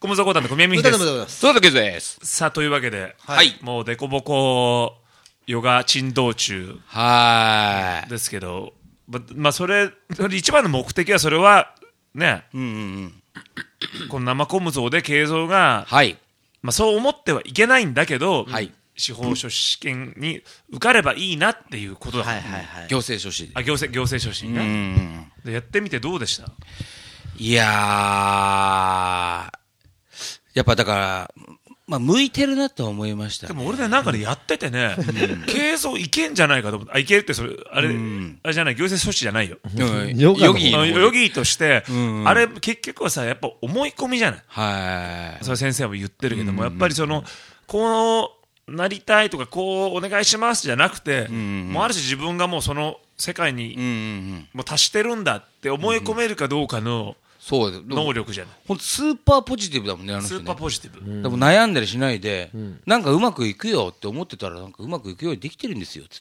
小室講談の小宮美です。 そうだけです。 さあ、というわけで、 はい。 もうデコボコヨガ珍道中ですけど、まあそれ一番の目的はそれはね、この生小無像で慶三が、 はい。 まあそう思ってはいけないんだけど、 はい。 司法書士試験に受かればいいなっていうことだ。 行政書士。 行政書士ね。でやってみてどうでした？ いやー、やっぱだから、まあ、向いてるなと思いました、ね。 でも俺ね、なんかね、やっててね、慶三いけんじゃないかと思って、いけるってそれ、あれじゃない、行政書士じゃないよ。 ヨギとして、あれ、結局はさ、やっぱ思い込みじゃない。 はい。 それ先生も言ってるけども、やっぱりこうなりたいとか、こうお願いしますじゃなくて、もうある種自分がもうその世界にもう達してるんだって思い込めるかどうかの、能力じゃない。 ほんとスーパーポジティブだもんね、あの人ね。 スーパーポジティブ。 でも悩んだりしないで、なんかうまくいくよって思ってたら、なんかうまくいくようにできてるんですよ、つって。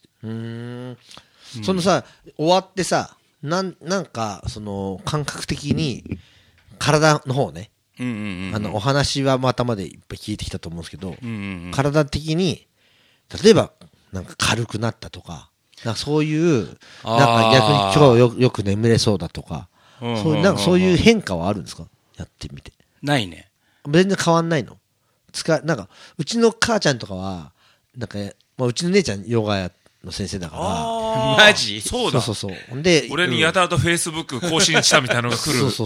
そのさ、終わってさ、なんか、その、感覚的に、体の方ね、お話は頭でいっぱい聞いてきたと思うんですけど、体的に、例えば、なんか軽くなったとか、なんかそういう、なんか逆に今日よく眠れそうだとか、なんかそういう変化はあるんですか？やってみて。 ないね。 全然変わんないの？なんか、うちの母ちゃんとかは、なんか、まあ、うちの姉ちゃんヨガの先生だから。 マジ？ そうだ。 そう。で、 俺にやたらとフェイスブック更新したみたいなのが来る。 そう。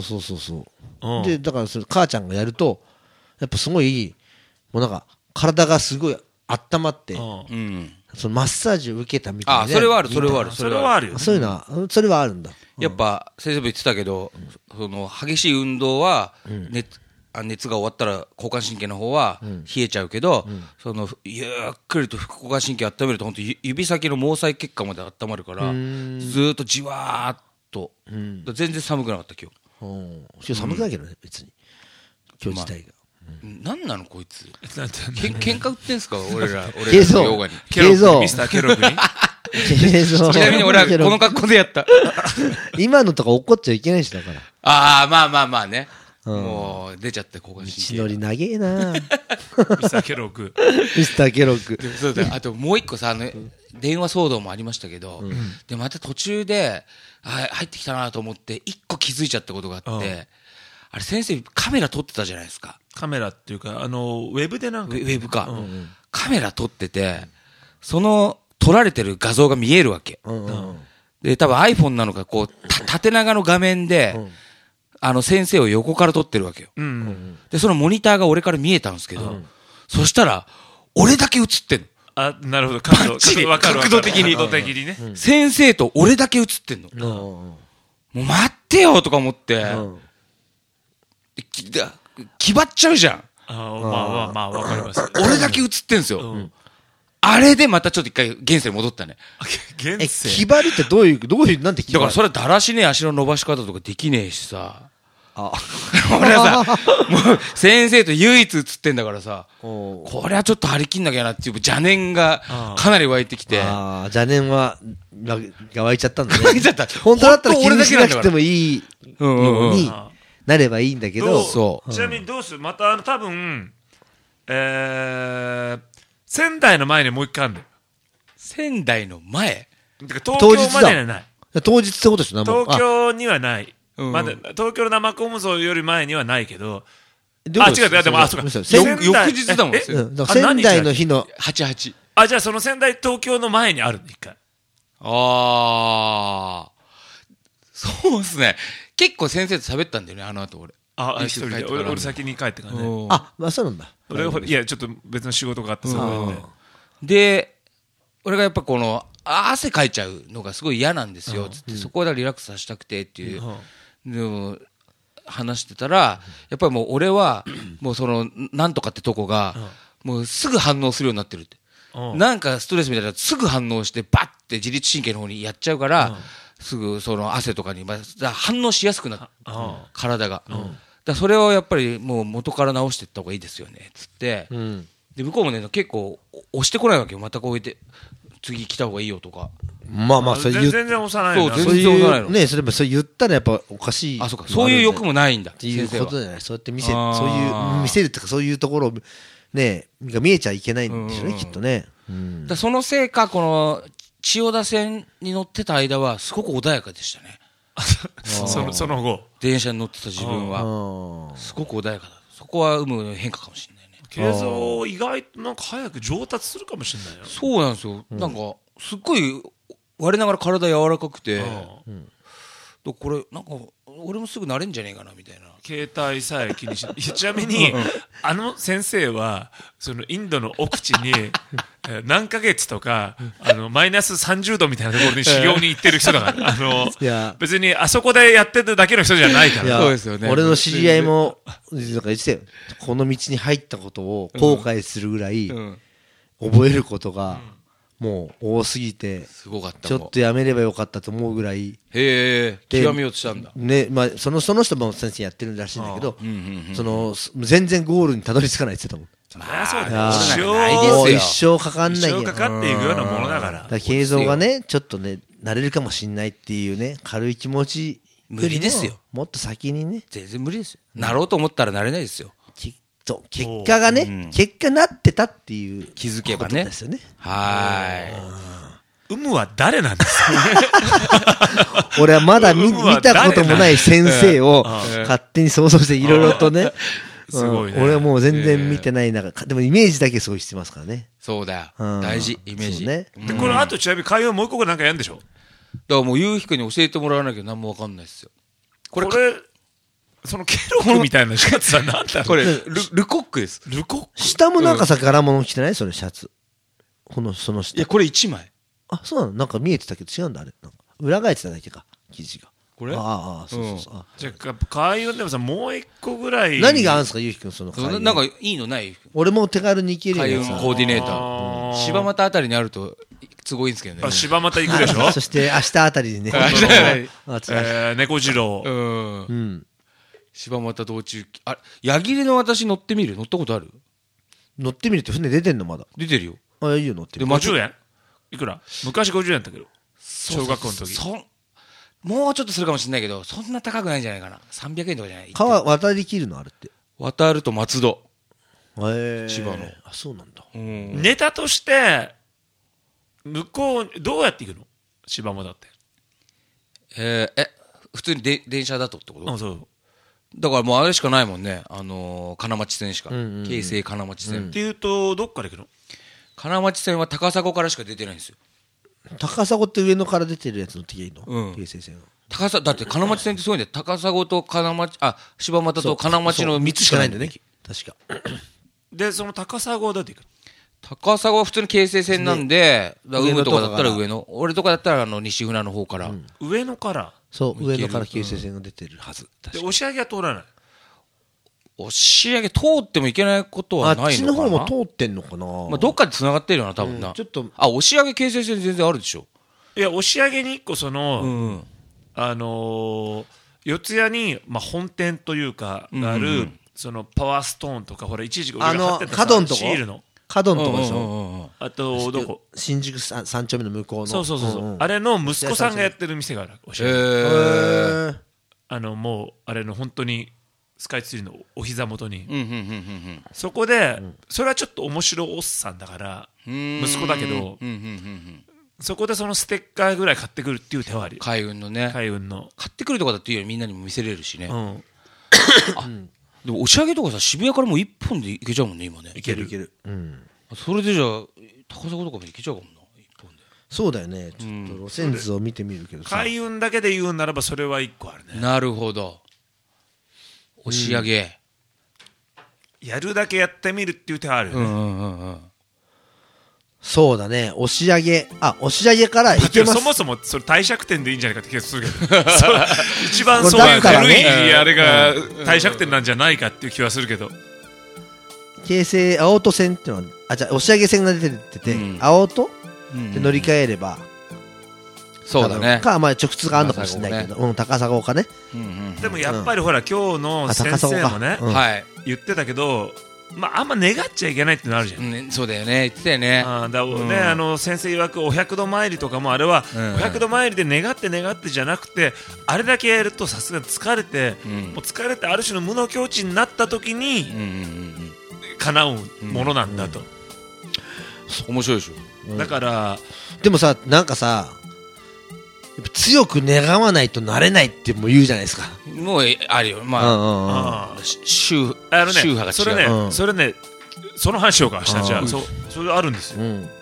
で、だからそれ母ちゃんがやると、やっぱすごい、もうなんか、体がすごい温まって、そのマッサージを受けたみたいな。 それはある。 それはあるよ。 そういうのは、それはあるんだ。 やっぱ先生も言ってたけど、その激しい運動は熱が終わったら交感神経の方は冷えちゃうけど、そのゆっくりと副交感神経温めると本当指先の毛細血管まで温まるから、ずーっとじわーっと、全然寒くなかった今日寒くないけどね、別に今日自体が。 なんなのこいつ。喧嘩売ってんすか俺らのヨガに。 ミスターケログに。 ちなみに俺はこの格好でやった。 今のとか怒っちゃいけないしだから。 ああ、まあね。もう出ちゃって交感神経。 道のり長えなミスターケログ。 ミスターケログ。 そうだ。あともう一個さ、電話騒動もありましたけど、でまた途中で入ってきたなと思って一個気づいちゃったことがあって、あれ先生カメラ撮ってたじゃないですか。 カメラっていうかウェブでなんかウェブか、カメラ撮ってて、その撮られてる画像が見えるわけ。で多分 iPhone なのかこう縦長の画面で、先生を横から撮ってるわけよ。でそのモニターが俺から見えたんですけど、そしたら俺だけ映ってんの。 あ、なるほど。 バッチリ角度的にね。先生と俺だけ映ってんの。もう待ってよとか思って。気張っちゃうじゃん。 まあ、わかります。 俺だけ映ってんすよ。あれでまたちょっと一回現世に戻ったね。 気張るってどういう、なんて気張る？ だからそれだらしねえ足の伸ばし方とかできねえしさ。俺はさ、もう先生と唯一映ってんだからさ、これはちょっと張り切んなきゃなっていう邪念がかなり湧いてきて。 邪念が湧いちゃったんだね。 湧いちゃった。 本当だったら気にしなくてもいいようになればいいんだけど。 ちなみにどうする？また多分、仙台の前にもう一回あるんだよ。 仙台の前？ 東京までにはない。 当日ってことでしょ？ 東京にはない。まだ東京の生小無像より前にはないけど。違う、でも、そうか。 翌日だもん。 仙台の日の 88。 じゃあその仙台東京の前にある一回。 そうですね。結構先生と喋ったんだよね、あの後俺。 一人で。俺先に帰ってからね。 そうなんだ。 いや、ちょっと別の仕事があってで、俺がやっぱこの、汗かいちゃうのがすごい嫌なんですよ、つって、そこでリラックスさせたくてっていう。でも話してたら、やっぱりもう俺は、もうその、なんとかってとこが、もうすぐ反応するようになってるって。なんかストレスみたいなすぐ反応して、バッて自律神経の方にやっちゃうから、すぐその汗とかに反応しやすくなる。体が。それをやっぱりもう元から直していった方がいいですよね、つって。で、向こうもね、結構押してこないわけよ。またこう言って、 次来た方がいいよとか。 まあまあ、それ言っ全然押さないな。 そうそう全然押さないのいう、ね、それも、それ言ったらやっぱおかしい。 あ、そうか。そういう欲もないんだ。 っていう先生はことじゃない。そうやってそうあーいう、見せるとか、そういうところを、ね、が見えちゃいけないんでしょうね、きっとね。 だそのせいか、この、千代田線に乗ってた間は、すごく穏やかでしたね。 その後。 電車に乗ってた自分は。すごく穏やかだ。そこは有無変化かもしれないね。 慶三意外となんか早く上達するかもしれないよ。 そうなんですよ。なんか、すっごい、我ながら体柔らかくて、これ、なんか、俺もすぐ慣れんじゃねえかな、みたいな。 携帯さえ気にしない。ちなみに、あの先生は、そのインドの奥地に、何ヶ月とか、マイナス30度みたいなところに修行に行ってる人だから、 いや別にあそこでやってるだけの人じゃないかいやら。 そうですよね俺の知り合いも、なんか言ってたよ。この道に入ったことを後悔するぐらい、覚えることが、もう多すぎて、 すごかったちょっとやめればよかったと思うぐらい、 へえ、極めようとしたんだ。 ね、まあ、その人も先生やってるらしいんだけど、全然ゴールにたどり着かないって言ってたもん。 まあそうだよ。 あー一もう一生生かかんない一生かかっていくようなものだから。 だから慶三がね、ちょっとね、慣れるかもしんないっていうね、軽い気持ち。 無理ですよ。 もっと先にね、 全然無理ですよ。なろうと思ったらなれないですよ。 結果がね、結果なってたっていう。 気づけばねことですよね。 は有無は誰なんですか？ 俺はまだ見たこともない先生をうん勝手に想像していろいろとね。 すごいね。 俺はもう全然見てない中、でもイメージだけすごいしてますからね。 そうだよ。 うん大事、イメージ。 そうねうんで、この後ちなみに会話もう一個なんかやるんでしょ？ だからもう、ゆうひくんに教えてもらわなきゃ何もわかんないですよ。 これ、そのケロッグみたいなシャツは何だろう？ これ、ルコックです。 ルコック？ 下もなんかさ、柄物着てないそれシャツ。その下。 いや、これ1枚。 あ、そうなのなんか見えてたけど違うんだ、あれ。なんか裏返ってただけか、生地が。 これああ、そうそうそう。あじゃあ、開運でもさ、もう一個ぐらい。 何があるんですか、ゆうひくん、その開運。 なんかいいのない俺も手軽に行ける開よさ。 運コーディネータあー。 ー柴又あたりにあると都合いいんですけどね。 あ、柴又行くでしょ？ そして明日あたりにね。 明日あたり猫次郎。 うんう。ん。 柴又道中、あ、矢切の私乗ってみる乗ったことある乗ってみるって船出てんのまだ。 出てるよ。 あ、いいよ、乗ってみる。 でま 50円いくら昔50円だったけど。小学校の時。 もうちょっとするかもしれないけど、そんな高くないんじゃないかな。300円とかじゃない川渡りきるのあるって。 渡ると松戸。 千葉の。 あ、そうなんだ。 うん。 ネタとして、向こう、どうやって行くの？柴又って。 普通に電車だとってことうん、そう。 だからもうあれしかないもんね。金町線しか。 うんうんうん京成金町線。 っていうと、どっから行くの？ 金町線は高砂からしか出てないんですよ。 高砂って上野から出てるやつ乗ってきゃいいのうん京成線は。 だって金町線ってすごいんだよ。高砂と金町、柴又と金町の3つしかないんだよね。 確か。 で、その高砂はどうやって行くの？ 高砂は普通に京成線なんで、だから上野海とかだったらとかから上野。俺とかだったら西船の方から。 上野から。 そう、 行ける上野から京成線が出てるはず。 で、 確か押上は通らない。 押上通ってもいけないことはあっちのないのかな。 方も通ってんのかなまあ、どっかで繋がってるよな、多分な。 ちょっと、 押上京成線全然あるでしょ。 いや、押上に一個その、 うん。 四谷に、まあ、本店というか、がある、そのパワーストーンとか、ほら、一時期俺が貼ってたさ角んとこシールの。 角のとこでしょ。 ょ。 あと、どこ？ 新宿三丁目の向こうの。 そうそうそうそう、 んんあれの息子さんがやってる店がある。押上へーもう、あれの本当に、スカイツリーのお膝元に。 うんうんうんそこで、それはちょっと面白おっさんだから、 うんうん。 息子だけどうんうんうんうん。 そこでそのステッカーぐらい買ってくるっていう手はあり。 海運のね。 海運の。 買ってくるとかだっていうよりみんなにも見せれるしね。 うん。 でも押上とかさ、渋谷からもう一本で行けちゃうもんね、今ね。 いける。 いける。うん。 それでじゃあ、高砂とかも行けちゃうかもな、一本で。 そうだよね。ちょっと路線図を見てみるけどさ。 海運だけで言うならばそれは一個あるね。 なるほど。押上。 やるだけやってみるっていう手はあるよね。 うんうんうんうん。 そうだね。押上。押上から行けます。 そもそもそれ帝釈天でいいんじゃないかって気がするけどそう一番そういうだから古いねあれが帝釈天なんじゃないかっていう気はするけど、 京成青戸線っていうのは、じゃあ押上線が出てて、青戸で乗り換えれば、 そうだね。 か、まあ直通があるのかもしれないけど、高砂かね。 うんうん。 でもやっぱりほら今日の先生もね高砂かはい。 言ってたけどあんま願っちゃいけないってのあるじゃん。 ね、そうだよね、言ってたよね。 先生曰くお百度参りとかもあれは、お百度参りで願ってじゃなくて、あれだけやるとさすがに疲れて、もう疲れてある種の無の境地になった時に、叶うものなんだと。 面白いでしょ。 だからでもさ、なんかさ、やっぱ強く願わないとなれないっても言うじゃないですか。 もうあるよ。宗派が違う。 それね、その話しようか、じゃあ、それあるんですよ。